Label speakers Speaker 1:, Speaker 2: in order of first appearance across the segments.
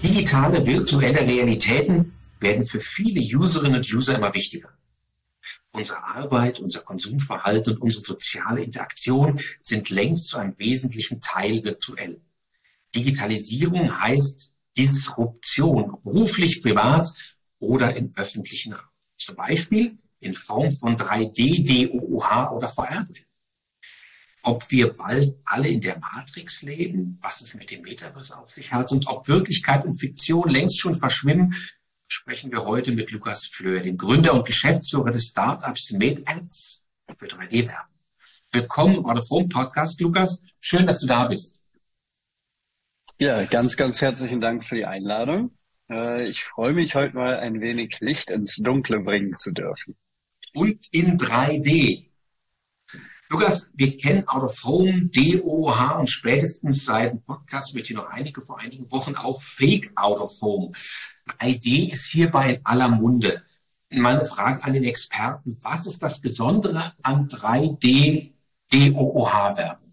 Speaker 1: Digitale, virtuelle Realitäten werden für viele Userinnen und User immer wichtiger. Unsere Arbeit, unser Konsumverhalten und unsere soziale Interaktion sind längst zu einem wesentlichen Teil virtuell. Digitalisierung heißt Disruption, beruflich, privat oder im öffentlichen Raum. Zum Beispiel in Form von 3D, DOOH oder VR-Brillen. Ob wir bald alle in der Matrix leben, was es mit dem Metaverse auf sich hat und ob Wirklichkeit und Fiktion längst schon verschwimmen, sprechen wir heute mit Lukas Flöhr, dem Gründer und Geschäftsführer des Startups MedAds für 3D-Werbung. Willkommen im Out-of-Home-Podcast, Lukas. Schön, dass du da bist.
Speaker 2: Ja, ganz, ganz herzlichen Dank für die Einladung. Ich freue mich, heute mal ein wenig Licht ins Dunkle bringen zu dürfen.
Speaker 1: Und in 3D. Lukas, wir kennen Out-of-Home, DOOH und spätestens seit dem Podcast mit dir noch vor einigen Wochen auch Fake Out-of-Home. 3D ist hierbei in aller Munde. Meine Frage an den Experten, was ist das Besondere an 3D, DOOH-Werbung?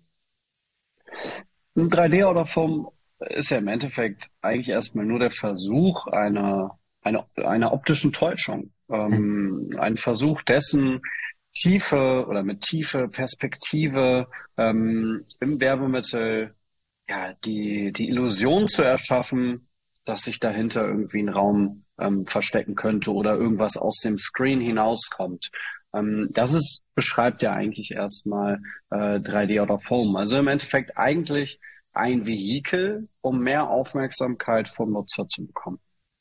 Speaker 2: 3D Out-of-Home ist ja im Endeffekt eigentlich erstmal nur der Versuch einer optischen Täuschung. Ein Versuch dessen, Tiefe oder mit Tiefe, Perspektive im Werbemittel die Illusion zu erschaffen, dass sich dahinter irgendwie ein Raum verstecken könnte oder irgendwas aus dem Screen hinauskommt. Beschreibt ja eigentlich erstmal 3D Out-of-Home. Also im Endeffekt eigentlich ein Vehikel, um mehr Aufmerksamkeit vom Nutzer zu bekommen.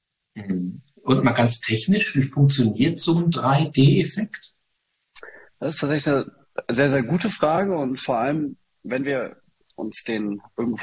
Speaker 1: Und mal ganz technisch, wie funktioniert so ein 3D-Effekt?
Speaker 2: Das ist tatsächlich eine sehr, sehr gute Frage und vor allem, wenn wir uns den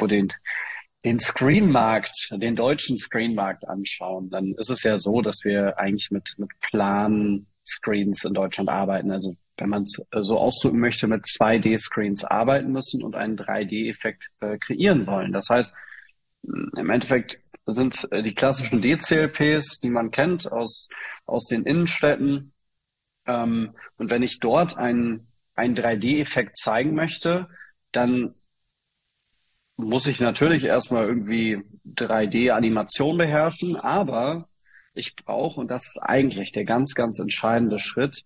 Speaker 2: Screenmarkt, den deutschen Screenmarkt anschauen, dann ist es ja so, dass wir eigentlich mit Plan-Screens in Deutschland arbeiten. Also wenn man es so ausdrücken möchte, mit 2D-Screens arbeiten müssen und einen 3D-Effekt kreieren wollen. Das heißt, im Endeffekt sind die klassischen DCLPs, die man kennt aus den Innenstädten. Und wenn ich dort einen 3D-Effekt zeigen möchte, dann muss ich natürlich erstmal irgendwie 3D-Animation beherrschen, aber ich brauche, und das ist eigentlich der ganz, ganz entscheidende Schritt,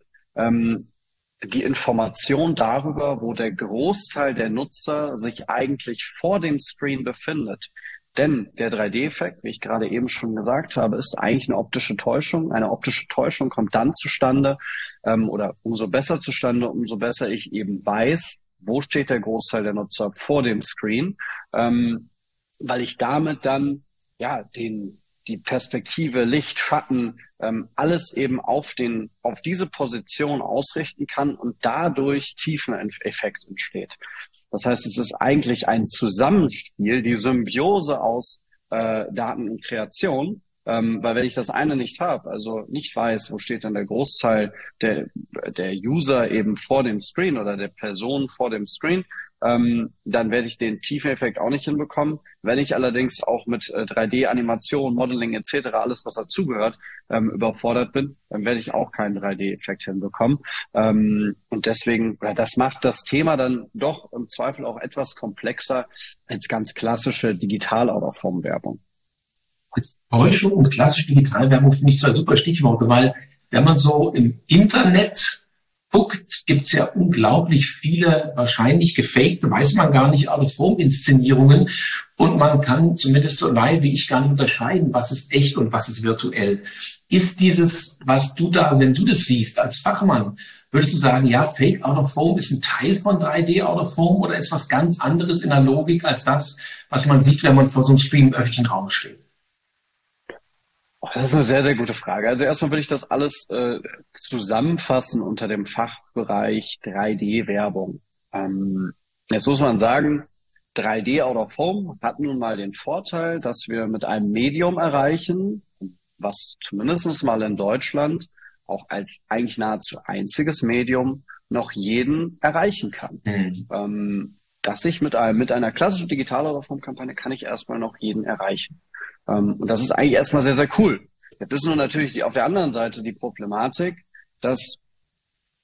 Speaker 2: die Information darüber, wo der Großteil der Nutzer sich eigentlich vor dem Screen befindet. Denn der 3D-Effekt, wie ich gerade eben schon gesagt habe, ist eigentlich eine optische Täuschung. Eine optische Täuschung kommt dann zustande oder umso besser zustande, umso besser ich eben weiß, wo steht der Großteil der Nutzer vor dem Screen, weil ich damit dann die Perspektive, Licht, Schatten, alles eben auf diese Position ausrichten kann und dadurch Tiefeneffekt entsteht. Das heißt, es ist eigentlich ein Zusammenspiel, die Symbiose aus Daten und Kreation, weil wenn ich das eine nicht habe, also nicht weiß, wo steht dann der Großteil der User eben vor dem Screen oder der Person vor dem Screen, dann werde ich den Tiefeneffekt auch nicht hinbekommen. Wenn ich allerdings auch mit 3D-Animation, Modeling etc., alles was dazugehört, überfordert bin, dann werde ich auch keinen 3D-Effekt hinbekommen. Und deswegen, das macht das Thema dann doch im Zweifel auch etwas komplexer als ganz klassische Digital-Out-of-Home-Werbung.
Speaker 1: Täuschung und klassische Digitalwerbung finde ich zwei super Stichworte, weil wenn man so im Internet guckt, gibt es ja unglaublich viele wahrscheinlich gefakte, weiß man gar nicht, Out-of-Home-Inszenierungen und man kann zumindest so nahe wie ich gar nicht unterscheiden, was ist echt und was ist virtuell. Ist dieses, was du da, wenn du das siehst als Fachmann, würdest du sagen, ja, Fake Out-of-Home ist ein Teil von 3D Out-of-Home oder ist was ganz anderes in der Logik als das, was man sieht, wenn man vor so einem Screen im öffentlichen Raum steht?
Speaker 2: Das ist eine sehr, sehr gute Frage. Also erstmal will ich das alles zusammenfassen unter dem Fachbereich 3D-Werbung. Jetzt muss man sagen, 3D Out of Home hat nun mal den Vorteil, dass wir mit einem Medium erreichen, was zumindest mal in Deutschland auch als eigentlich nahezu einziges Medium noch jeden erreichen kann. Dass ich mit einer klassischen Digital Out of Home Kampagne kann ich erstmal noch jeden erreichen. Und das ist eigentlich erstmal sehr, sehr cool. Jetzt ist nur natürlich auf der anderen Seite die Problematik, dass,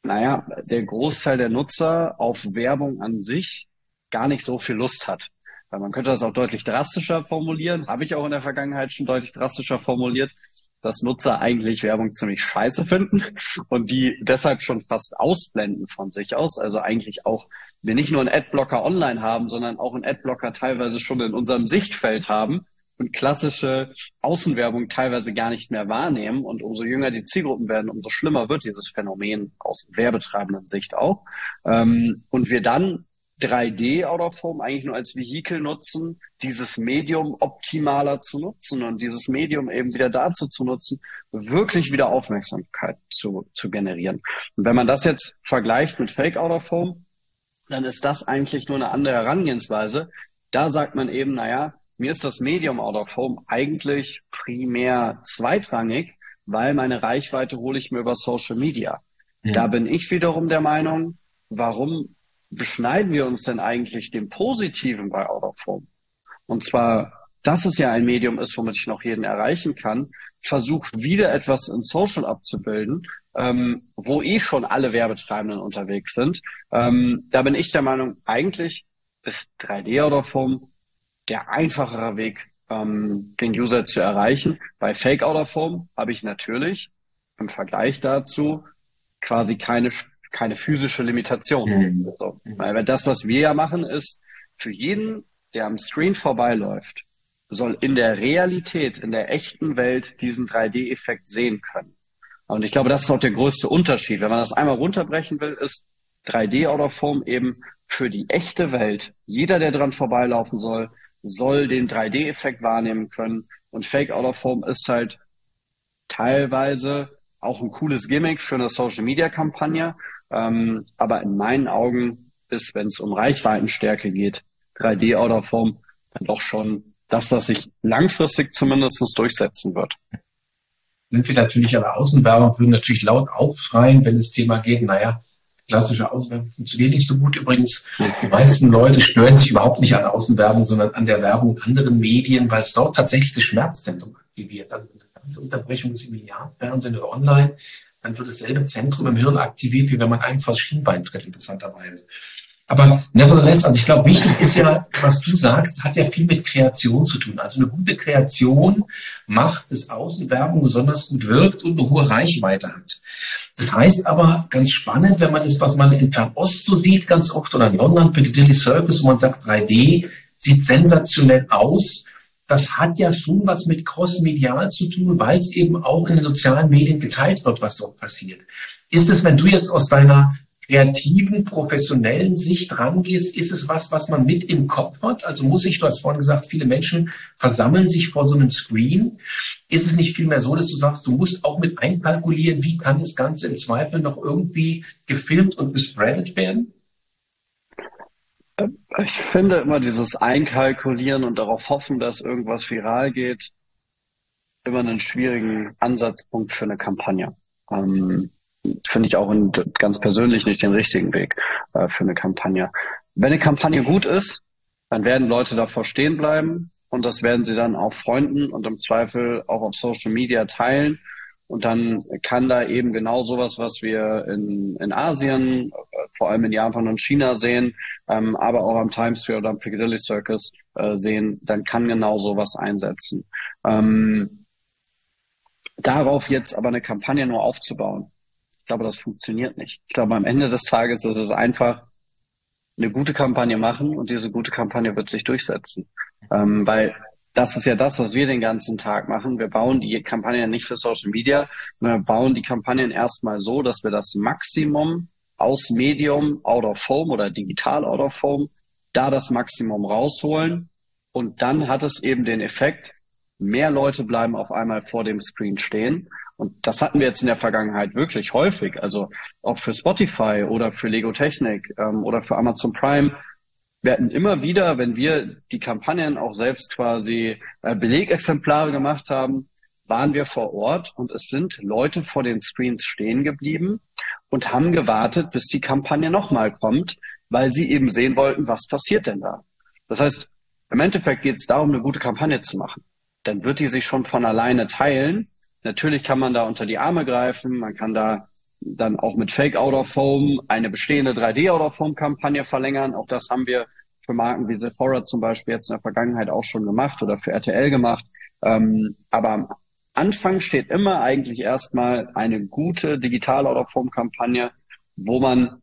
Speaker 2: der Großteil der Nutzer auf Werbung an sich gar nicht so viel Lust hat. Weil man könnte das auch deutlich drastischer formulieren, habe ich auch in der Vergangenheit schon deutlich drastischer formuliert, dass Nutzer eigentlich Werbung ziemlich scheiße finden und die deshalb schon fast ausblenden von sich aus. Also eigentlich auch wir nicht nur einen Adblocker online haben, sondern auch einen Adblocker teilweise schon in unserem Sichtfeld haben und klassische Außenwerbung teilweise gar nicht mehr wahrnehmen. Und umso jünger die Zielgruppen werden, umso schlimmer wird dieses Phänomen aus werbetreibenden Sicht auch. Und wir dann 3D Out of Home eigentlich nur als Vehikel nutzen, dieses Medium optimaler zu nutzen und dieses Medium eben wieder dazu zu nutzen, wirklich wieder Aufmerksamkeit zu generieren. Und wenn man das jetzt vergleicht mit Fake Out of Home, dann ist das eigentlich nur eine andere Herangehensweise. Da sagt man eben, naja, mir ist das Medium Out of Home eigentlich primär zweitrangig, weil meine Reichweite hole ich mir über Social Media. Ja. Da bin ich wiederum der Meinung, warum beschneiden wir uns denn eigentlich dem Positiven bei Out of Home? Und zwar, dass es ja ein Medium ist, womit ich noch jeden erreichen kann, versucht wieder etwas in Social abzubilden, wo schon alle Werbetreibenden unterwegs sind. Da bin ich der Meinung, eigentlich ist 3D Out of Home der einfachere Weg, den User zu erreichen. Bei Fake Out of Home habe ich natürlich im Vergleich dazu quasi keine physische Limitation. Mhm. So. Weil das, was wir ja machen, ist, für jeden, der am Screen vorbeiläuft, soll in der Realität, in der echten Welt diesen 3D-Effekt sehen können. Und ich glaube, das ist auch der größte Unterschied. Wenn man das einmal runterbrechen will, ist 3D Out of Home eben für die echte Welt. Jeder, der dran vorbeilaufen soll den 3D-Effekt wahrnehmen können. Und Fake Out of Home ist halt teilweise auch ein cooles Gimmick für eine Social-Media-Kampagne. Aber in meinen Augen ist, wenn es um Reichweitenstärke geht, 3D Out of Home dann doch schon das, was sich langfristig zumindest durchsetzen wird.
Speaker 1: Sind wir natürlich an der Außenwerbung, würden natürlich laut aufschreien, wenn das Thema geht, naja, klassische Außenwerbung funktioniert nicht so gut übrigens. Die meisten Leute stören sich überhaupt nicht an Außenwerbung, sondern an der Werbung in anderen Medien, weil es dort tatsächlich das Schmerzzentrum aktiviert. Also eine ganze Unterbrechung ist im Linearfernsehen oder online, dann wird dasselbe Zentrum im Hirn aktiviert, wie wenn man einfach das Schienbein tritt, interessanterweise. Aber nevertheless, also ich glaube, wichtig ist ja, was du sagst, hat ja viel mit Kreation zu tun. Also eine gute Kreation macht, dass Außenwerbung besonders gut wirkt und eine hohe Reichweite hat. Das heißt aber, ganz spannend, wenn man das, was man in Fernost so sieht, ganz oft, oder in London, Piccadilly Circus, wo man sagt, 3D sieht sensationell aus. Das hat ja schon was mit crossmedial zu tun, weil es eben auch in den sozialen Medien geteilt wird, was dort passiert. Ist es, wenn du jetzt aus deiner kreativen, professionellen Sicht rangehst, ist es was man mit im Kopf hat? Also du hast vorhin gesagt, viele Menschen versammeln sich vor so einem Screen. Ist es nicht vielmehr so, dass du sagst, du musst auch mit einkalkulieren, wie kann das Ganze im Zweifel noch irgendwie gefilmt und gespreadet werden?
Speaker 2: Ich finde immer dieses Einkalkulieren und darauf hoffen, dass irgendwas viral geht, immer einen schwierigen Ansatzpunkt für eine Kampagne. Finde ich auch ganz persönlich nicht den richtigen Weg für eine Kampagne. Wenn eine Kampagne gut ist, dann werden Leute davor stehen bleiben und das werden sie dann auch Freunden und im Zweifel auch auf Social Media teilen. Und dann kann da eben genau sowas, was wir in Asien, vor allem in Japan und China sehen, aber auch am Times Square oder am Piccadilly Circus sehen, dann kann genau sowas einsetzen. Darauf jetzt aber eine Kampagne nur aufzubauen, ich glaube, das funktioniert nicht. Ich glaube, am Ende des Tages ist es einfach eine gute Kampagne machen und diese gute Kampagne wird sich durchsetzen. Weil das ist ja das, was wir den ganzen Tag machen. Wir bauen die Kampagnen nicht für Social Media, wir bauen die Kampagnen erstmal so, dass wir das Maximum aus Medium Out of Home oder digital Out of Home, da das Maximum rausholen. Und dann hat es eben den Effekt, mehr Leute bleiben auf einmal vor dem Screen stehen. Und das hatten wir jetzt in der Vergangenheit wirklich häufig. Also ob für Spotify oder für Lego Technik oder für Amazon Prime. Wir hatten immer wieder, wenn wir die Kampagnen auch selbst quasi Belegexemplare gemacht haben, waren wir vor Ort und es sind Leute vor den Screens stehen geblieben und haben gewartet, bis die Kampagne nochmal kommt, weil sie eben sehen wollten, was passiert denn da. Das heißt, im Endeffekt geht es darum, eine gute Kampagne zu machen. Dann wird die sich schon von alleine teilen. Natürlich kann man da unter die Arme greifen, man kann da dann auch mit Fake Out of Home eine bestehende 3D Out of Home Kampagne verlängern. Auch das haben wir für Marken wie Sephora zum Beispiel jetzt in der Vergangenheit auch schon gemacht oder für RTL gemacht. Aber am Anfang steht immer eigentlich erstmal eine gute Digital-Out-of-Home-Kampagne, wo man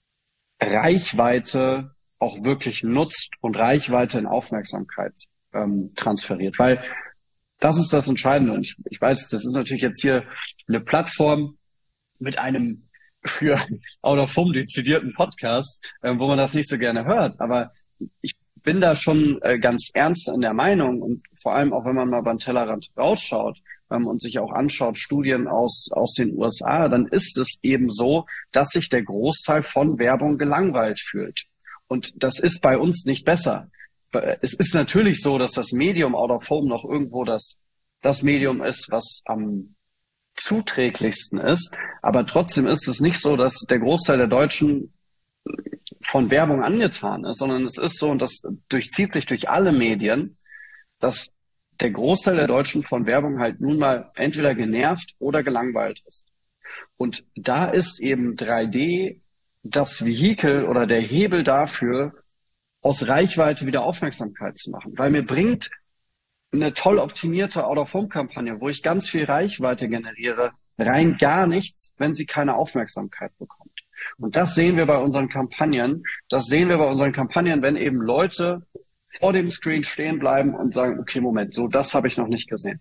Speaker 2: Reichweite auch wirklich nutzt und Reichweite in Aufmerksamkeit transferiert. Weil das ist das Entscheidende. Und ich weiß, das ist natürlich jetzt hier eine Plattform mit einem für Out-of-Home dezidierten Podcast, wo man das nicht so gerne hört. Aber ich bin da schon ganz ernst in der Meinung und vor allem auch, wenn man mal beim Tellerrand rausschaut und sich auch anschaut, Studien aus den USA, dann ist es eben so, dass sich der Großteil von Werbung gelangweilt fühlt. Und das ist bei uns nicht besser. Es ist natürlich so, dass das Medium Out-of-Home noch irgendwo das Medium ist, was am zuträglichsten ist. Aber trotzdem ist es nicht so, dass der Großteil der Deutschen von Werbung angetan ist, sondern es ist so, und das durchzieht sich durch alle Medien, dass der Großteil der Deutschen von Werbung halt nun mal entweder genervt oder gelangweilt ist. Und da ist eben 3D das Vehikel oder der Hebel dafür, aus Reichweite wieder Aufmerksamkeit zu machen. Weil mir bringt eine toll optimierte Out-of-Home-Kampagne, wo ich ganz viel Reichweite generiere, rein gar nichts, wenn sie keine Aufmerksamkeit bekommt. Und das sehen wir bei unseren Kampagnen. Das sehen wir bei unseren Kampagnen, wenn eben Leute vor dem Screen stehen bleiben und sagen, okay, Moment, so das habe ich noch nicht gesehen.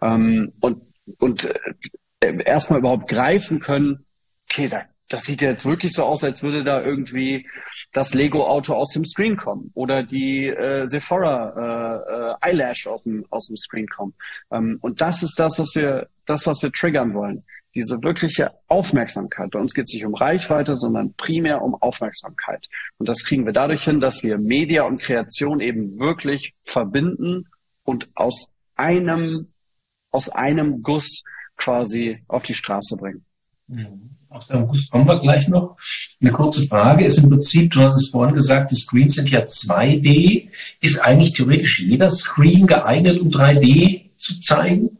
Speaker 2: Und erstmal überhaupt greifen können, okay, das sieht ja jetzt wirklich so aus, als würde da irgendwie das Lego-Auto aus dem Screen kommen oder die Sephora Eyelash aus dem Screen kommen. Und das ist das, was wir triggern wollen. Diese wirkliche Aufmerksamkeit. Bei uns geht es nicht um Reichweite, sondern primär um Aufmerksamkeit. Und das kriegen wir dadurch hin, dass wir Media und Kreation eben wirklich verbinden und aus einem Guss quasi auf die Straße bringen.
Speaker 1: Auf den Guss kommen wir gleich noch. Eine kurze Frage ist im Prinzip, du hast es vorhin gesagt, die Screens sind ja 2D. Ist eigentlich theoretisch jeder Screen geeignet, um 3D zu zeigen?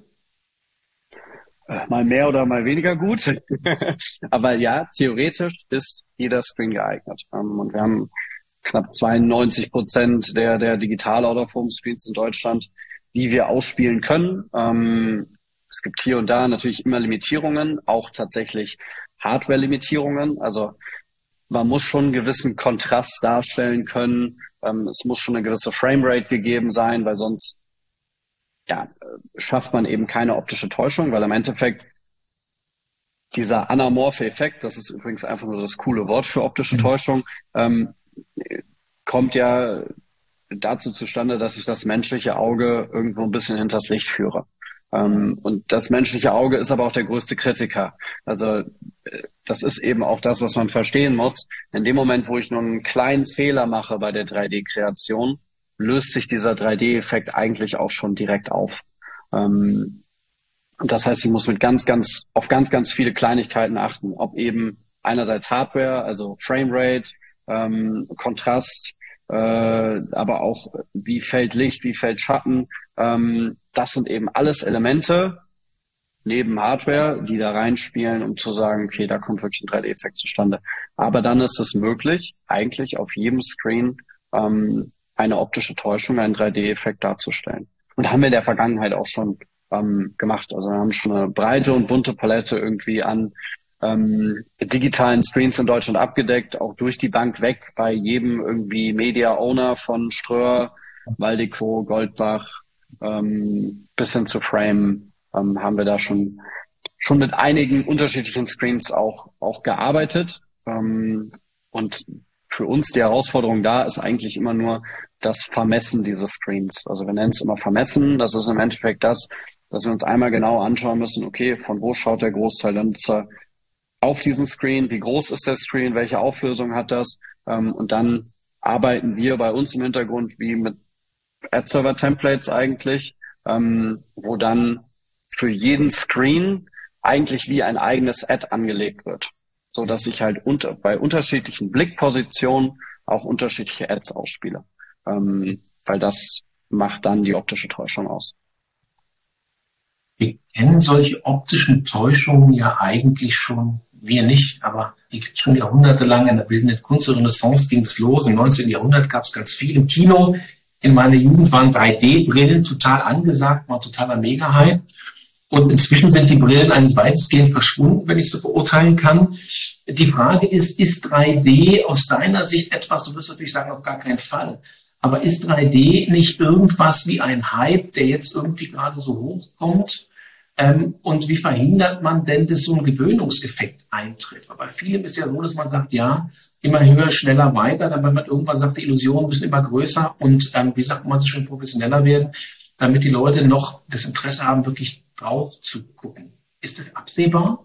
Speaker 2: Mal mehr oder mal weniger gut. Aber ja, theoretisch ist jeder Screen geeignet. Und wir haben knapp 92% der Digital-Out-of-Home-Screens in Deutschland, die wir ausspielen können. Es gibt hier und da natürlich immer Limitierungen, auch tatsächlich Hardware-Limitierungen. Also man muss schon einen gewissen Kontrast darstellen können. Es muss schon eine gewisse Framerate gegeben sein, weil sonst schafft man eben keine optische Täuschung, weil im Endeffekt dieser anamorphe Effekt, das ist übrigens einfach nur das coole Wort für optische Täuschung, kommt ja dazu zustande, dass ich das menschliche Auge irgendwo ein bisschen hinters Licht führe. Und das menschliche Auge ist aber auch der größte Kritiker. Also das ist eben auch das, was man verstehen muss. In dem Moment, wo ich nur einen kleinen Fehler mache bei der 3D-Kreation, löst sich dieser 3D-Effekt eigentlich auch schon direkt auf. Das heißt, ich muss auf ganz viele Kleinigkeiten achten, ob eben einerseits Hardware, also Framerate, Kontrast, aber auch wie fällt Licht, wie fällt Schatten. Das sind eben alles Elemente neben Hardware, die da reinspielen, um zu sagen, okay, da kommt wirklich ein 3D-Effekt zustande. Aber dann ist es möglich, eigentlich auf jedem Screen eine optische Täuschung, einen 3D-Effekt darzustellen. Und haben wir in der Vergangenheit auch schon gemacht. Also wir haben schon eine breite und bunte Palette irgendwie an digitalen Screens in Deutschland abgedeckt, auch durch die Bank weg, bei jedem irgendwie Media-Owner von Ströer, Waldeco, Goldbach bis hin zu Frame haben wir da schon mit einigen unterschiedlichen Screens auch gearbeitet. Und für uns die Herausforderung da ist eigentlich immer nur das Vermessen dieses Screens. Also wir nennen es immer Vermessen. Das ist im Endeffekt das, dass wir uns einmal genau anschauen müssen, okay, von wo schaut der Großteil der Nutzer auf diesen Screen, wie groß ist der Screen, welche Auflösung hat das? Und dann arbeiten wir bei uns im Hintergrund wie mit Ad-Server-Templates eigentlich, wo dann für jeden Screen eigentlich wie ein eigenes Ad angelegt wird, so dass ich halt bei unterschiedlichen Blickpositionen auch unterschiedliche Ads ausspiele, weil das macht dann die optische Täuschung aus.
Speaker 1: Wir kennen solche optischen Täuschungen ja eigentlich schon wir nicht, aber die gibt es schon jahrhundertelang. In der bildenden Kunstrenaissance ging es los. Im 19. Jahrhundert gab es ganz viel im Kino. In meiner Jugend waren 3D-Brillen total angesagt, war totaler Mega-Hype. Und inzwischen sind die Brillen eigentlich weitestgehend verschwunden, wenn ich so beurteilen kann. Die Frage ist 3D aus deiner Sicht etwas, du wirst natürlich sagen, auf gar keinen Fall. Aber ist 3D nicht irgendwas wie ein Hype, der jetzt irgendwie gerade so hochkommt? Und wie verhindert man denn, dass so ein Gewöhnungseffekt eintritt? Weil bei vielen ist ja so, dass man sagt, ja, immer höher, schneller, weiter. Dann, wenn man irgendwann sagt, die Illusionen müssen immer größer und, wie sagt man, so schön professioneller werden, damit die Leute noch das Interesse haben, wirklich drauf zu gucken. Ist das absehbar?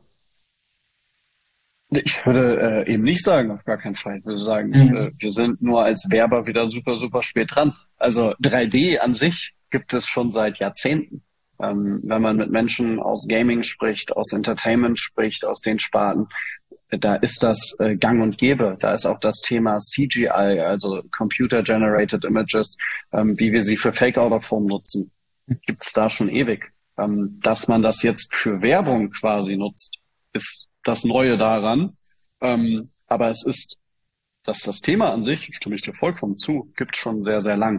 Speaker 2: Ich würde eben nicht sagen, auf gar keinen Fall. Ich würde sagen, wir sind nur als Werber wieder super, super spät dran. Also 3D an sich gibt es schon seit Jahrzehnten. Wenn man mit Menschen aus Gaming spricht, aus Entertainment spricht, aus den Sparten, da ist das gang und gäbe. Da ist auch das Thema CGI, also Computer Generated Images, wie wir sie für Fake Out of Home nutzen, gibt's da schon ewig. Dass man das jetzt für Werbung quasi nutzt, ist das Neue daran. Aber es ist, dass das Thema an sich, stimme ich dir vollkommen zu, gibt schon sehr, sehr lang.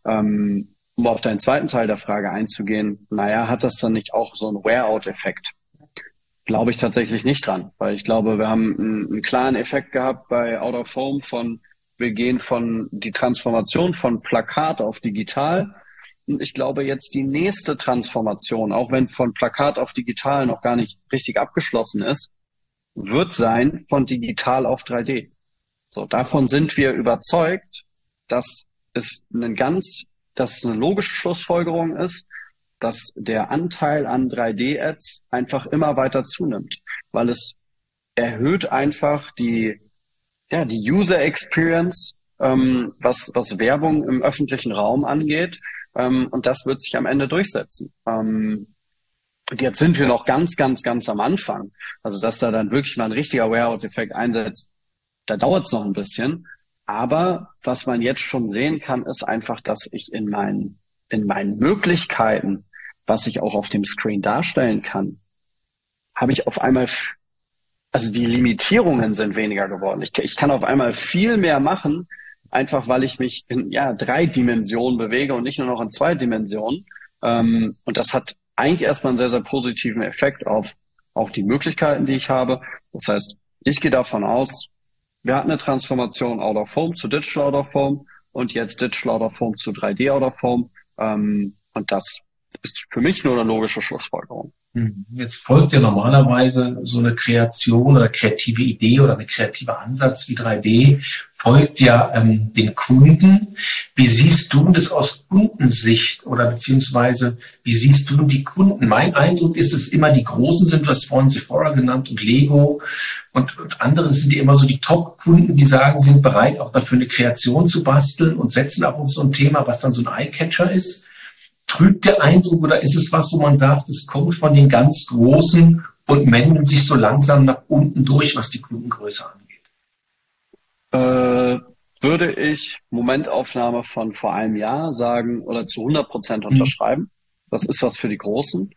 Speaker 2: Um auf deinen zweiten Teil der Frage einzugehen, hat das dann nicht auch so einen Wear-out-Effekt? Glaube ich tatsächlich nicht dran, weil ich glaube, wir haben einen klaren Effekt gehabt bei Out of Home wir gehen von die Transformation von Plakat auf digital. Und ich glaube jetzt die nächste Transformation, auch wenn von Plakat auf digital noch gar nicht richtig abgeschlossen ist, wird sein von digital auf 3D. So, davon sind wir überzeugt, dass es eine logische Schlussfolgerung ist, dass der Anteil an 3D-Ads einfach immer weiter zunimmt, weil es erhöht einfach die User Experience, was Werbung im öffentlichen Raum angeht, und das wird sich am Ende durchsetzen. Und jetzt sind wir noch ganz, ganz, ganz am Anfang. Also, dass da dann wirklich mal ein richtiger Wear-out-Effekt einsetzt, da dauert es noch ein bisschen. Aber was man jetzt schon sehen kann, ist einfach, dass ich in meinen Möglichkeiten, was ich auch auf dem Screen darstellen kann, habe ich auf einmal, also die Limitierungen sind weniger geworden. Ich kann auf einmal viel mehr machen, einfach weil ich mich in 3 Dimensionen bewege und nicht nur noch in 2 Dimensionen. Und das hat eigentlich erstmal einen sehr, sehr positiven Effekt auf auch die Möglichkeiten, die ich habe. Das heißt, ich gehe davon aus, wir hatten eine Transformation Out of Home zu Digital Out of Home und jetzt Digital Out of Home zu 3D Out of Home. Und das ist für mich nur eine logische Schlussfolgerung.
Speaker 1: Jetzt folgt ja normalerweise so eine Kreation oder kreative Idee oder ein kreativer Ansatz wie 3D, folgt ja den Kunden. Wie siehst du das aus Kundensicht oder beziehungsweise wie siehst du die Kunden? Mein Eindruck ist, dass immer die Großen sind, du hast vorhin Sephora genannt und Lego und andere sind ja immer so die Top-Kunden, die sagen, sind bereit, auch dafür eine Kreation zu basteln und setzen auch auf so ein Thema, was dann so ein Eye-Catcher ist. Trügt der Eindruck oder ist es was, wo man sagt, es kommt von den ganz Großen und meldet sich so langsam nach unten durch, was die Kundengröße angeht?
Speaker 2: Würde ich Momentaufnahme von vor einem Jahr sagen oder zu 100% unterschreiben. Das ist was für die Großen.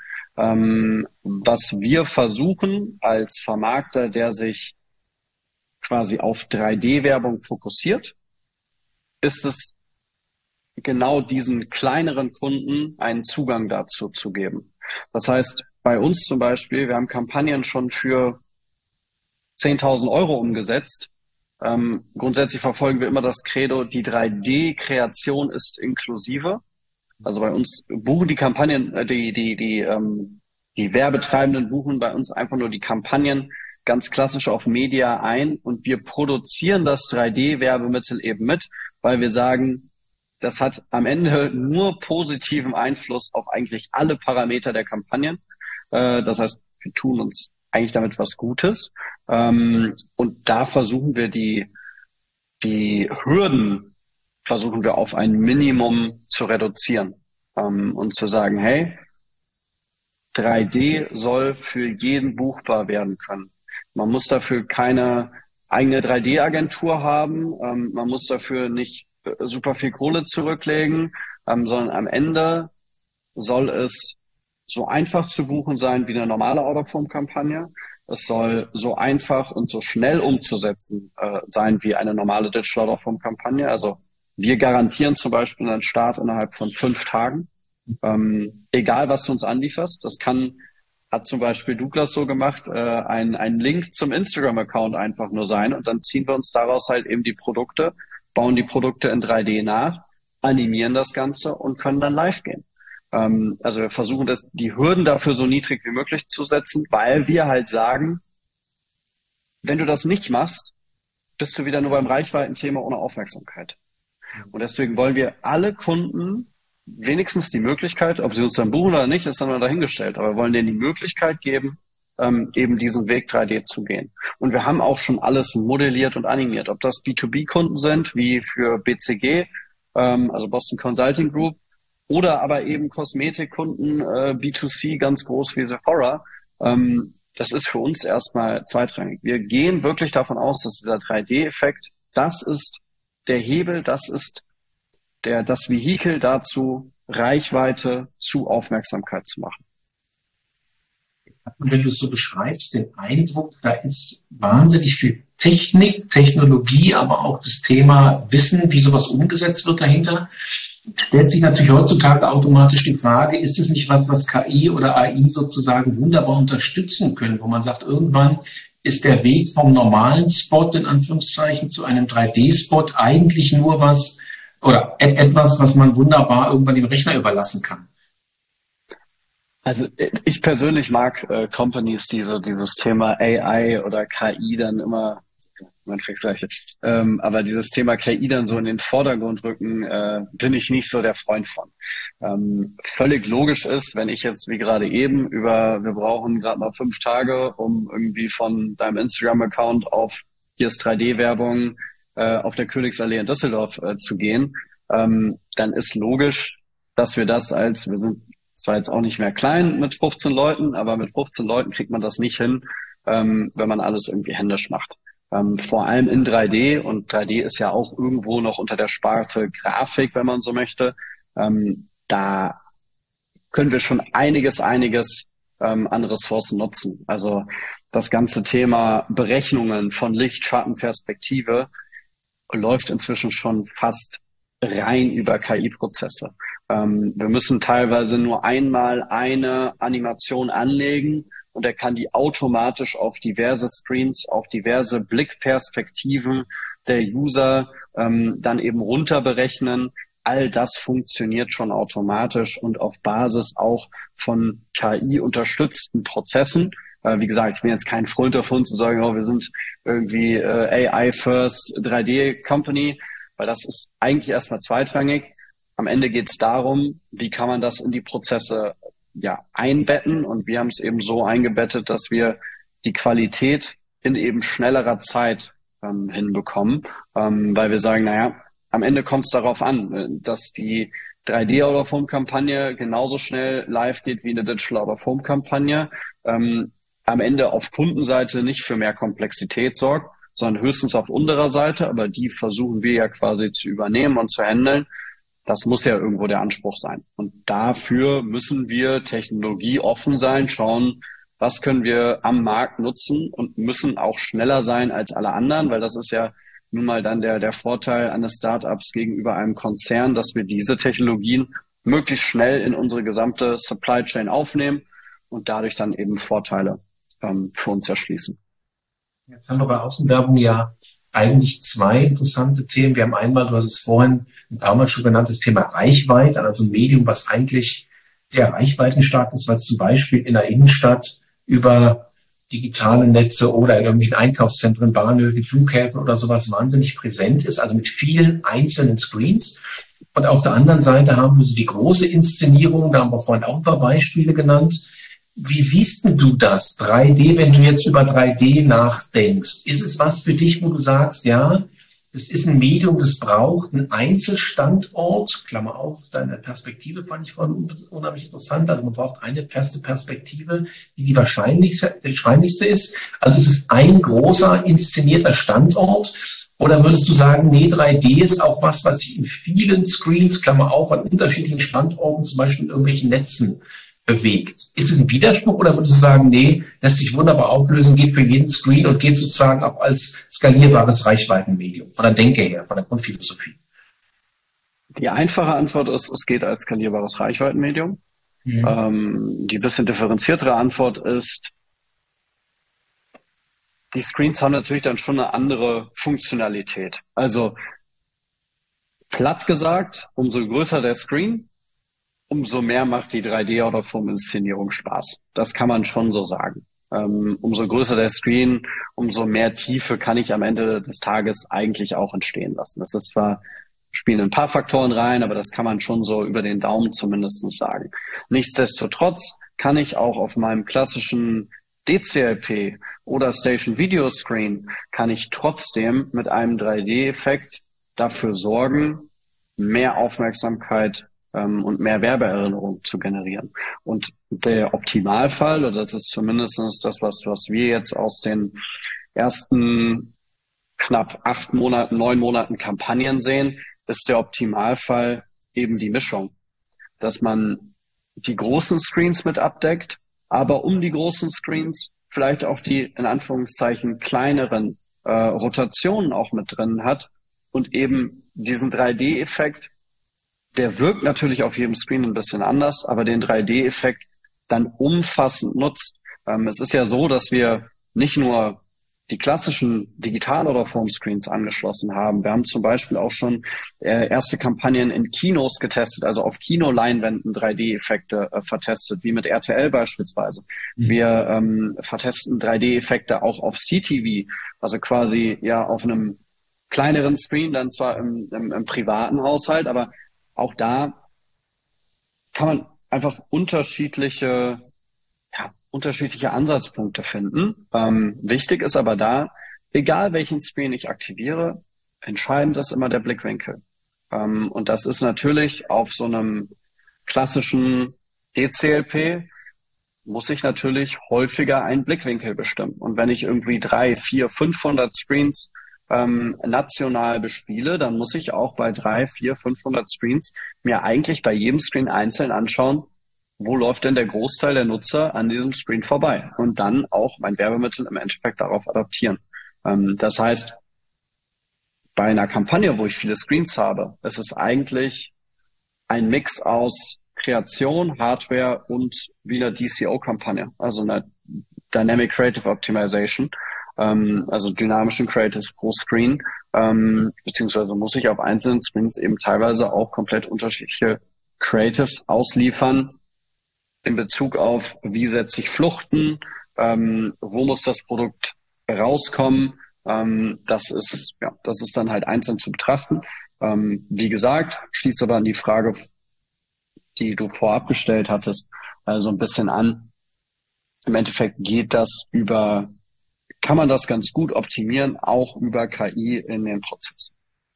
Speaker 2: Was wir versuchen als Vermarkter, der sich quasi auf 3D-Werbung fokussiert, ist es genau diesen kleineren Kunden einen Zugang dazu zu geben. Das heißt, bei uns zum Beispiel, wir haben Kampagnen schon für 10.000 € umgesetzt. Grundsätzlich verfolgen wir immer das Credo, die 3D-Kreation ist inklusive. Also bei uns buchen die Kampagnen, die Werbetreibenden buchen bei uns einfach nur die Kampagnen ganz klassisch auf Media ein und wir produzieren das 3D-Werbemittel eben mit, weil wir sagen, das hat am Ende nur positiven Einfluss auf eigentlich alle Parameter der Kampagnen. Das heißt, wir tun uns eigentlich damit was Gutes. Und da versuchen wir die Hürden versuchen wir auf ein Minimum zu reduzieren. Und zu sagen, hey, 3D soll für jeden buchbar werden können. Man muss dafür keine eigene 3D-Agentur haben. Man muss dafür nicht super viel Kohle zurücklegen, sondern am Ende soll es so einfach zu buchen sein wie eine normale Out-of-Home-Kampagne. Es soll so einfach und so schnell umzusetzen sein wie eine normale Digital Out-of-Home-Kampagne. Also wir garantieren zum Beispiel einen Start innerhalb von 5 Tagen. Egal, was du uns anlieferst. Hat zum Beispiel Douglas so gemacht, ein Link zum Instagram-Account einfach nur sein und dann ziehen wir uns daraus halt eben die Produkte, bauen die Produkte in 3D nach, animieren das Ganze und können dann live gehen. Also wir versuchen die Hürden dafür so niedrig wie möglich zu setzen, weil wir halt sagen, wenn du das nicht machst, bist du wieder nur beim Reichweitenthema ohne Aufmerksamkeit. Und deswegen wollen wir alle Kunden wenigstens die Möglichkeit, ob sie uns dann buchen oder nicht, ist dann mal dahingestellt, aber wir wollen denen die Möglichkeit geben, eben diesen Weg 3D zu gehen. Und wir haben auch schon alles modelliert und animiert, ob das B2B-Kunden sind, wie für BCG, also Boston Consulting Group, oder aber eben Kosmetikkunden, B2C, ganz groß wie Sephora. Das ist für uns erstmal zweitrangig. Wir gehen wirklich davon aus, dass dieser 3D-Effekt, das ist der Hebel, das ist das Vehikel dazu, Reichweite zu Aufmerksamkeit zu machen.
Speaker 1: Und wenn du es so beschreibst, den Eindruck, da ist wahnsinnig viel Technik, Technologie, aber auch das Thema Wissen, wie sowas umgesetzt wird dahinter. Stellt sich natürlich heutzutage automatisch die Frage, ist es nicht was KI oder AI sozusagen wunderbar unterstützen können, wo man sagt, irgendwann ist der Weg vom normalen Spot in Anführungszeichen zu einem 3D-Spot eigentlich nur was oder etwas, was man wunderbar irgendwann dem Rechner überlassen kann?
Speaker 2: Also ich persönlich mag Companies, die so dieses Thema AI oder KI dann immer, aber dieses Thema KI dann so in den Vordergrund rücken, bin ich nicht so der Freund von. Völlig logisch ist, wenn ich jetzt wie gerade eben wir brauchen gerade mal 5 Tage, um irgendwie von deinem Instagram-Account auf hier ist 3D-Werbung auf der Königsallee in Düsseldorf zu gehen, dann ist logisch, dass wir sind zwar jetzt auch nicht mehr klein mit 15 Leuten, aber mit 15 Leuten kriegt man das nicht hin, wenn man alles irgendwie händisch macht. Vor allem in 3D, und 3D ist ja auch irgendwo noch unter der Sparte Grafik, wenn man so möchte. Da können wir schon einiges an Ressourcen nutzen. Also das ganze Thema Berechnungen von Licht, Schatten, Perspektive läuft inzwischen schon fast rein über KI-Prozesse. Wir müssen teilweise nur einmal eine Animation anlegen und er kann die automatisch auf diverse Screens, auf diverse Blickperspektiven der User dann eben runter berechnen. All das funktioniert schon automatisch und auf Basis auch von KI-unterstützten Prozessen. Wie gesagt, ich bin jetzt kein Freund davon zu sagen, wir sind irgendwie AI-First 3D-Company, weil das ist eigentlich erstmal zweitrangig. Am Ende geht es darum, wie kann man das in die Prozesse einbetten, und wir haben es eben so eingebettet, dass wir die Qualität in eben schnellerer Zeit hinbekommen, weil wir sagen, am Ende kommt es darauf an, dass die 3D-Out-of-Home-Kampagne genauso schnell live geht wie eine Digital Out-of-Home-Kampagne, am Ende auf Kundenseite nicht für mehr Komplexität sorgt, sondern höchstens auf unserer Seite, aber die versuchen wir ja quasi zu übernehmen und zu handeln. Das muss ja irgendwo der Anspruch sein. Und dafür müssen wir technologieoffen sein, schauen, was können wir am Markt nutzen, und müssen auch schneller sein als alle anderen, weil das ist ja nun mal dann der Vorteil eines Startups gegenüber einem Konzern, dass wir diese Technologien möglichst schnell in unsere gesamte Supply Chain aufnehmen und dadurch dann eben Vorteile für uns erschließen.
Speaker 1: Jetzt haben wir bei Außenwerbung ja eigentlich 2 interessante Themen. Wir haben einmal, du hast es vorhin ein paar Mal schon genannt, das Thema Reichweite, also ein Medium, was eigentlich sehr reichweitenstark ist, weil es zum Beispiel in der Innenstadt über digitale Netze oder in irgendwelchen Einkaufszentren, Bahnhöfen, Flughäfen oder sowas wahnsinnig präsent ist, also mit vielen einzelnen Screens. Und auf der anderen Seite haben wir so die große Inszenierung, da haben wir vorhin auch ein paar Beispiele genannt. Wie siehst denn du das 3D, wenn du jetzt über 3D nachdenkst? Ist es was für dich, wo du sagst, ja, das ist ein Medium, das braucht einen Einzelstandort, Klammer auf, deine Perspektive fand ich vorhin unheimlich interessant, also man braucht eine feste Perspektive, die wahrscheinlichste ist. Also ist es ein großer inszenierter Standort, oder würdest du sagen, nee, 3D ist auch was ich in vielen Screens, Klammer auf, an unterschiedlichen Standorten, zum Beispiel in irgendwelchen Netzen, bewegt. Ist es ein Widerspruch oder würdest du sagen, nee, lässt sich wunderbar auflösen, geht für jeden Screen und geht sozusagen auch als skalierbares Reichweitenmedium von der Denke her, von der Grundphilosophie?
Speaker 2: Die einfache Antwort ist, es geht als skalierbares Reichweitenmedium. Die bisschen differenziertere Antwort ist, die Screens haben natürlich dann schon eine andere Funktionalität. Also platt gesagt, umso größer der Screen, umso mehr macht die 3D-Out-of-Home-Inszenierung Spaß. Das kann man schon so sagen. Umso größer der Screen, umso mehr Tiefe kann ich am Ende des Tages eigentlich auch entstehen lassen. Das ist zwar, spielen ein paar Faktoren rein, aber das kann man schon so über den Daumen zumindest sagen. Nichtsdestotrotz kann ich auch auf meinem klassischen DCLP oder Station Video Screen kann ich trotzdem mit einem 3D-Effekt dafür sorgen, mehr Aufmerksamkeit und mehr Werbeerinnerung zu generieren. Und der Optimalfall, oder das ist zumindest das, was wir jetzt aus den ersten knapp 9 Monaten Kampagnen sehen, ist der Optimalfall eben die Mischung, dass man die großen Screens mit abdeckt, aber um die großen Screens vielleicht auch die, in Anführungszeichen, kleineren Rotationen auch mit drin hat und eben diesen 3D-Effekt, der wirkt natürlich auf jedem Screen ein bisschen anders, aber den 3D-Effekt dann umfassend nutzt. Es ist ja so, dass wir nicht nur die klassischen Digital-Out-of-Home-Screens angeschlossen haben. Wir haben zum Beispiel auch schon erste Kampagnen in Kinos getestet, also auf Kinoleinwänden 3D-Effekte vertestet, wie mit RTL beispielsweise. Wir vertesten 3D-Effekte auch auf CTV, also quasi ja auf einem kleineren Screen, dann zwar im privaten Haushalt, aber auch da kann man einfach unterschiedliche Ansatzpunkte finden. Wichtig ist aber da, egal welchen Screen ich aktiviere, entscheidend ist immer der Blickwinkel. Und das ist natürlich auf so einem klassischen DCLP muss ich natürlich häufiger einen Blickwinkel bestimmen. Und wenn ich irgendwie 300, 400, 500 Screens national bespiele, dann muss ich auch bei 300, 400, 500 Screens mir eigentlich bei jedem Screen einzeln anschauen, wo läuft denn der Großteil der Nutzer an diesem Screen vorbei? Und dann auch mein Werbemittel im Endeffekt darauf adaptieren. Das heißt, bei einer Kampagne, wo ich viele Screens habe, ist es eigentlich ein Mix aus Kreation, Hardware und wie eine DCO-Kampagne, also eine Dynamic Creative Optimization, also dynamischen Creatives pro Screen, beziehungsweise muss ich auf einzelnen Screens eben teilweise auch komplett unterschiedliche Creatives ausliefern, in Bezug auf, wie setze ich Fluchten, wo muss das Produkt rauskommen, das ist dann halt einzeln zu betrachten. Wie gesagt, schließt aber an die Frage, die du vorab gestellt hattest, so ein bisschen an. Im Endeffekt kann man das ganz gut optimieren, auch über KI in den Prozess.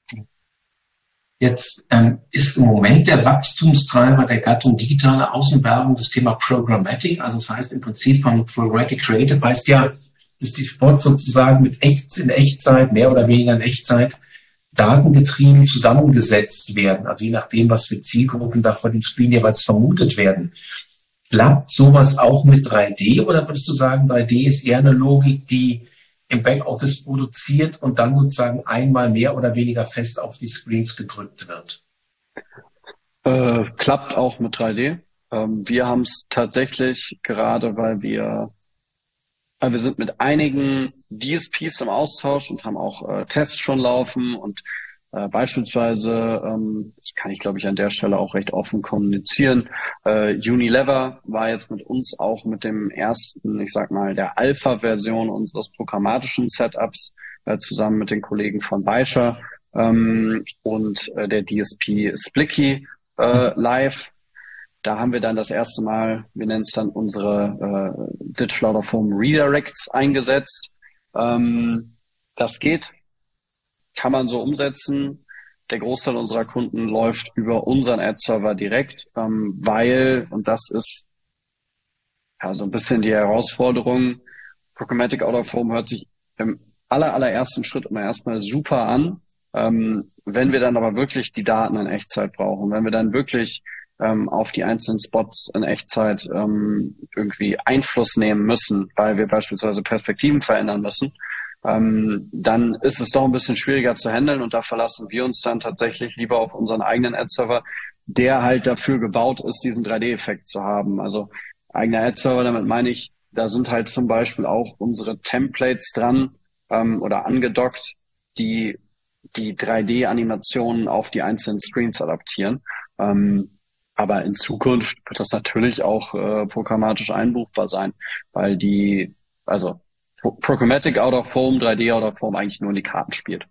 Speaker 1: Jetzt ist im Moment der Wachstumstreiber der Gattung digitale Außenwerbung das Thema Programmatic. Also das heißt im Prinzip von Programmatic Creative heißt ja, dass die Spots sozusagen in Echtzeit, mehr oder weniger in Echtzeit, datengetrieben zusammengesetzt werden. Also je nachdem, was für Zielgruppen da vor dem Screen jeweils vermutet werden. Klappt sowas auch mit 3D oder würdest du sagen, 3D ist eher eine Logik, die im Backoffice produziert und dann sozusagen einmal mehr oder weniger fest auf die Screens gedrückt wird?
Speaker 2: Klappt auch mit 3D. Wir haben es tatsächlich gerade, weil wir sind mit einigen DSPs im Austausch und haben auch Tests schon laufen und beispielsweise, das kann ich glaube ich an der Stelle auch recht offen kommunizieren, Unilever war jetzt mit uns auch mit dem ersten, ich sag mal, der Alpha-Version unseres programmatischen Setups zusammen mit den Kollegen von Beischer und der DSP Splicky live. Da haben wir dann das erste Mal, wir nennen es dann unsere Digital Out-of-Home Redirects eingesetzt. Das geht, kann man so umsetzen. Der Großteil unserer Kunden läuft über unseren Ad-Server direkt, weil, und das ist ja so ein bisschen die Herausforderung, Programmatic Out-of-Home hört sich im allerersten Schritt immer erstmal super an. Wenn wir dann aber wirklich die Daten in Echtzeit brauchen, wenn wir dann wirklich auf die einzelnen Spots in Echtzeit irgendwie Einfluss nehmen müssen, weil wir beispielsweise Perspektiven verändern müssen, dann ist es doch ein bisschen schwieriger zu handeln und da verlassen wir uns dann tatsächlich lieber auf unseren eigenen Ad-Server, der halt dafür gebaut ist, diesen 3D-Effekt zu haben. Also eigener Ad-Server, damit meine ich, da sind halt zum Beispiel auch unsere Templates dran oder angedockt, die 3D-Animationen auf die einzelnen Screens adaptieren. Aber in Zukunft wird das natürlich auch programmatisch einbuchbar sein, weil also Programmatic Out of Home, 3D Out of Home eigentlich nur in die Karten spielt.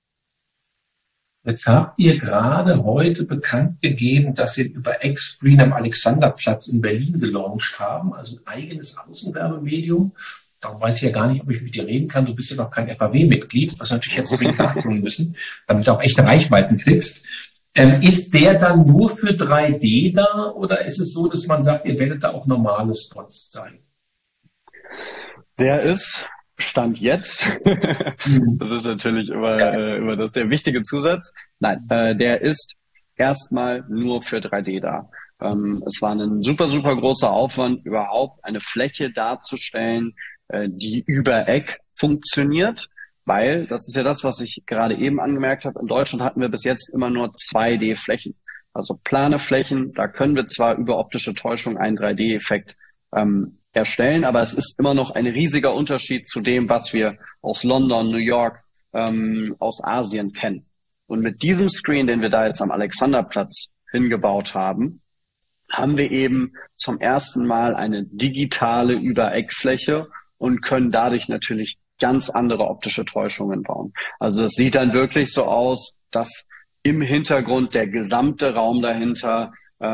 Speaker 1: Jetzt habt ihr gerade heute bekannt gegeben, dass ihr über Xscreen am Alexanderplatz in Berlin gelauncht haben, also ein eigenes Außenwerbemedium. Darum weiß ich ja gar nicht, ob ich mit dir reden kann. Du bist ja noch kein FAW-Mitglied, was wir natürlich jetzt dringend nachholen müssen, damit du auch echte Reichweiten kriegst. Ist der dann nur für 3D da oder ist es so, dass man sagt, ihr werdet da auch normale Spots zeigen?
Speaker 2: Der ist Stand jetzt. Das ist natürlich immer das der wichtige Zusatz. Nein, der ist erstmal nur für 3D da. Es war ein super, super großer Aufwand, überhaupt eine Fläche darzustellen, die über Eck funktioniert. Weil, das ist ja das, was ich gerade eben angemerkt habe, in Deutschland hatten wir bis jetzt immer nur 2D-Flächen. Also plane Flächen, da können wir zwar über optische Täuschung einen 3D-Effekt erstellen, aber es ist immer noch ein riesiger Unterschied zu dem, was wir aus London, New York, aus Asien kennen. Und mit diesem Screen, den wir da jetzt am Alexanderplatz hingebaut haben, haben wir eben zum ersten Mal eine digitale Übereckfläche und können dadurch natürlich ganz andere optische Täuschungen bauen. Also es sieht dann wirklich so aus, dass im Hintergrund der gesamte Raum dahinter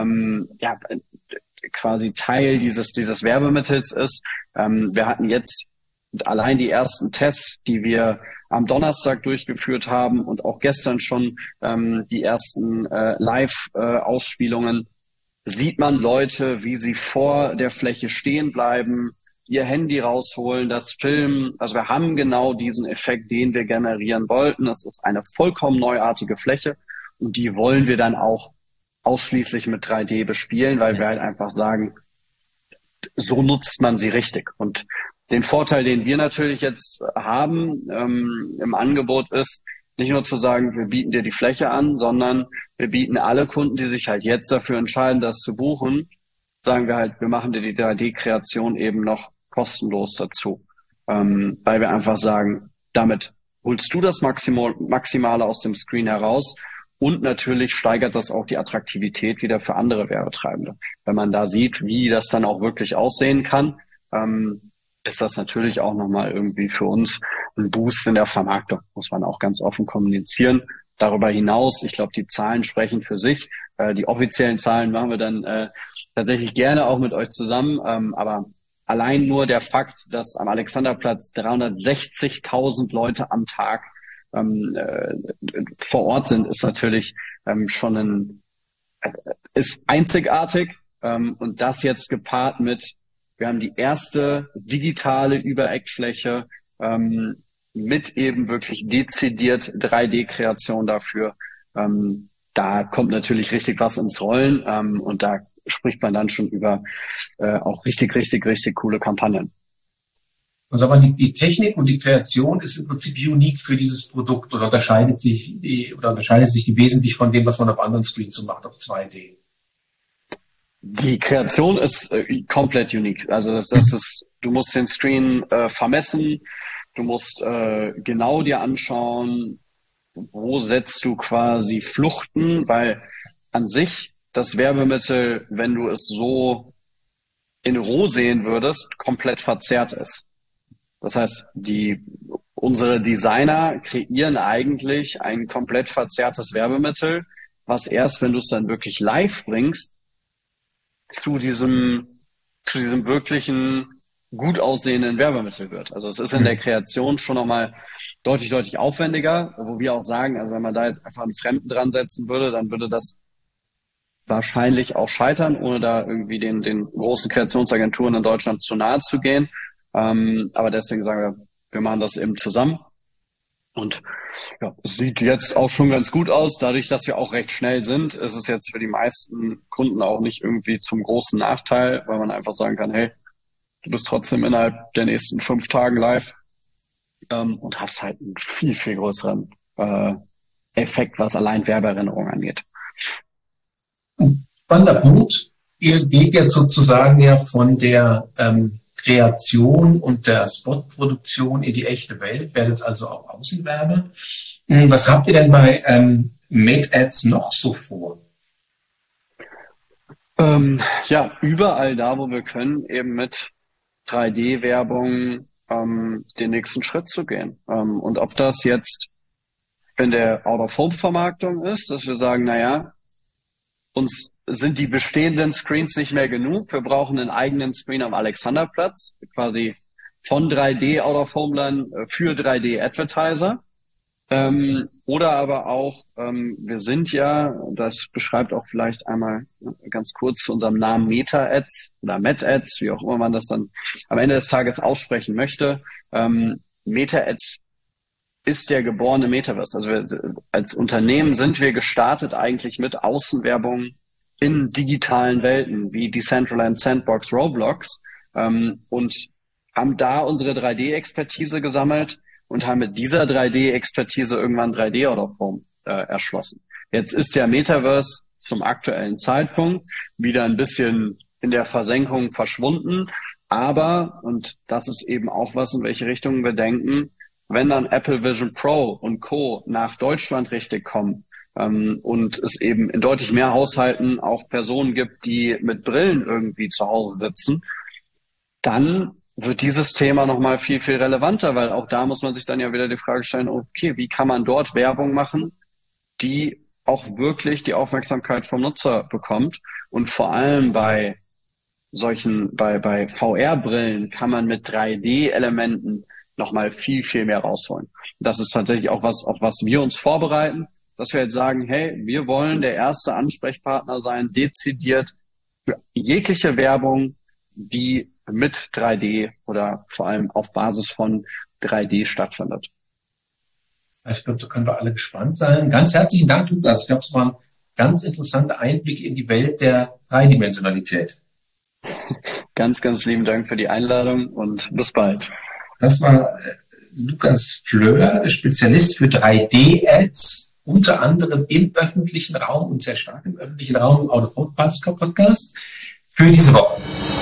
Speaker 2: quasi Teil dieses Werbemittels ist. Wir hatten jetzt allein die ersten Tests, die wir am Donnerstag durchgeführt haben und auch gestern schon die ersten Live-Ausspielungen, sieht man Leute, wie sie vor der Fläche stehen bleiben, ihr Handy rausholen, das filmen. Also wir haben genau diesen Effekt, den wir generieren wollten. Das ist eine vollkommen neuartige Fläche und die wollen wir dann auch ausschließlich mit 3D bespielen, weil wir halt einfach sagen, so nutzt man sie richtig. Und den Vorteil, den wir natürlich jetzt haben im Angebot ist, nicht nur zu sagen, wir bieten dir die Fläche an, sondern wir bieten alle Kunden, die sich halt jetzt dafür entscheiden, das zu buchen, sagen wir halt, wir machen dir die 3D-Kreation eben noch kostenlos dazu. Weil wir einfach sagen, damit holst du das Maximale aus dem Screen heraus und natürlich steigert das auch die Attraktivität wieder für andere Werbetreibende. Wenn man da sieht, wie das dann auch wirklich aussehen kann, ist das natürlich auch nochmal irgendwie für uns ein Boost in der Vermarktung, muss man auch ganz offen kommunizieren. Darüber hinaus, ich glaube, die Zahlen sprechen für sich. Die offiziellen Zahlen machen wir dann tatsächlich gerne auch mit euch zusammen, aber allein nur der Fakt, dass am Alexanderplatz 360.000 Leute am Tag vor Ort sind, ist natürlich schon ist einzigartig. Und das jetzt gepaart mit, wir haben die erste digitale Übereckfläche mit eben wirklich dezidiert 3D-Kreation dafür. Da kommt natürlich richtig was ins Rollen und da spricht man dann schon über auch richtig coole Kampagnen.
Speaker 1: Also aber die Technik und die Kreation ist im Prinzip unique für dieses Produkt oder unterscheidet sich die wesentlich von dem, was man auf anderen Screens so macht, auf 2D?
Speaker 2: Die Kreation ist komplett unique. Also das ist, du musst den Screen vermessen, du musst genau dir anschauen, wo setzt du quasi Fluchten, weil an sich das Werbemittel, wenn du es so in roh sehen würdest, komplett verzerrt ist. Das heißt, unsere Designer kreieren eigentlich ein komplett verzerrtes Werbemittel, was erst, wenn du es dann wirklich live bringst, zu diesem wirklichen gut aussehenden Werbemittel wird. Also es ist in der Kreation schon nochmal deutlich aufwendiger, wo wir auch sagen, also wenn man da jetzt einfach einen Fremden dran setzen würde, dann würde das wahrscheinlich auch scheitern, ohne da irgendwie den großen Kreationsagenturen in Deutschland zu nahe zu gehen. Aber deswegen sagen wir machen das eben zusammen. Und ja, es sieht jetzt auch schon ganz gut aus. Dadurch, dass wir auch recht schnell sind, ist es jetzt für die meisten Kunden auch nicht irgendwie zum großen Nachteil, weil man einfach sagen kann, hey, du bist trotzdem innerhalb der nächsten 5 Tagen live, und hast halt einen viel, viel größeren Effekt, was allein Werbeerinnerung angeht.
Speaker 1: Spannender Punkt. Ihr geht jetzt sozusagen ja von der Kreation und der Spotproduktion in die echte Welt, werdet also auch Außenwerber. Was habt ihr denn bei MedAds noch so vor?
Speaker 2: Ja, überall da, wo wir können, eben mit 3D-Werbung den nächsten Schritt zu gehen. Und ob das jetzt in der Out-of-Home-Vermarktung ist, dass wir sagen, naja, uns sind die bestehenden Screens nicht mehr genug. Wir brauchen einen eigenen Screen am Alexanderplatz, quasi von 3D Out-of-Home für 3D-Advertiser. Oder aber auch, wir sind ja, das beschreibt auch vielleicht einmal ganz kurz zu unserem Namen Meta-Ads oder Met-Ads, wie auch immer man das dann am Ende des Tages aussprechen möchte. Meta-Ads ist der geborene Metaverse. Also als Unternehmen sind wir gestartet eigentlich mit Außenwerbung in digitalen Welten wie Decentraland, Sandbox, Roblox, und haben da unsere 3D-Expertise gesammelt und haben mit dieser 3D-Expertise irgendwann 3D Out of Home erschlossen. Jetzt ist der Metaverse zum aktuellen Zeitpunkt wieder ein bisschen in der Versenkung verschwunden, aber, und das ist eben auch was, in welche Richtung wir denken, wenn dann Apple Vision Pro und Co. nach Deutschland richtig kommen, und es eben in deutlich mehr Haushalten auch Personen gibt, die mit Brillen irgendwie zu Hause sitzen, dann wird dieses Thema nochmal viel, viel relevanter, weil auch da muss man sich dann ja wieder die Frage stellen, okay, wie kann man dort Werbung machen, die auch wirklich die Aufmerksamkeit vom Nutzer bekommt? Und vor allem bei VR-Brillen kann man mit 3D-Elementen nochmal viel, viel mehr rausholen. Das ist tatsächlich auch was, auf was wir uns vorbereiten, dass wir jetzt sagen, hey, wir wollen der erste Ansprechpartner sein, dezidiert für jegliche Werbung, die mit 3D oder vor allem auf Basis von 3D stattfindet.
Speaker 1: Ich glaube, da können wir alle gespannt sein. Ganz herzlichen Dank, Lukas. Ich glaube, es war ein ganz interessanter Einblick in die Welt der Dreidimensionalität.
Speaker 2: Ganz, ganz lieben Dank für die Einladung und bis bald.
Speaker 1: Das war Lukas Fleur, Spezialist für 3D-Ads, unter anderem im öffentlichen Raum und sehr stark im öffentlichen Raum im Out-of-Home Podcast für diese Woche.